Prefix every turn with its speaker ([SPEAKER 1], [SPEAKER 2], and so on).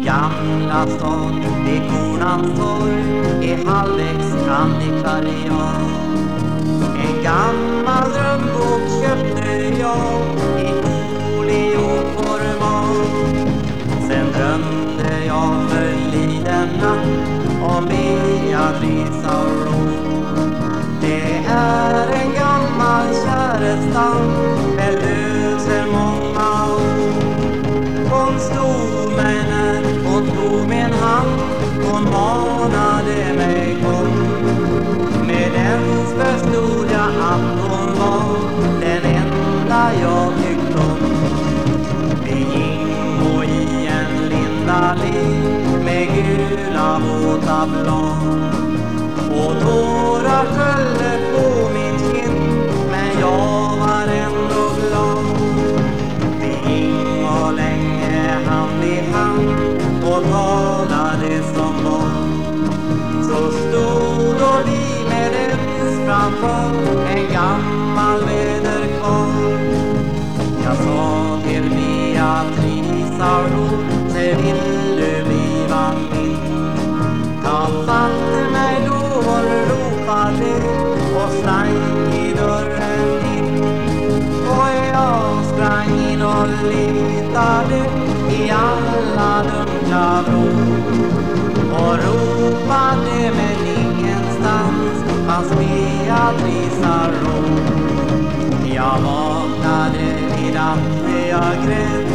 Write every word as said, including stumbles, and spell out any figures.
[SPEAKER 1] Gamla stan vid Kornans torg i Halbäcks antikvariat. En gammal drömbok köpte jag i folioformat. Sen drömde jag förliden natt om Beatrice Aurore. Det är en gammal kärestam med löser många år. Hon stod mig när hon tog min hand, hon manade mig kom. Med ens förstod jag att hon var den enda jag tyckte om. Vi gingo i en lindallé med gula våta blad. Och tårar följde på min kind, men jag var ändå glad. Vi gingo länge hand i hand och talade som barn. Så stod då vi med ens framför en gammal väderkvarn. Jag sa till Beatrice Aurore, när vill du bliva min? Ta fatt mig då hon ropade och sprang i dörren in. Och jag sprang in och letade i alla dunkla vrår. Och ropade men ingenstans fanns Beatrice Aurore. Jag vaknade vid att jag grät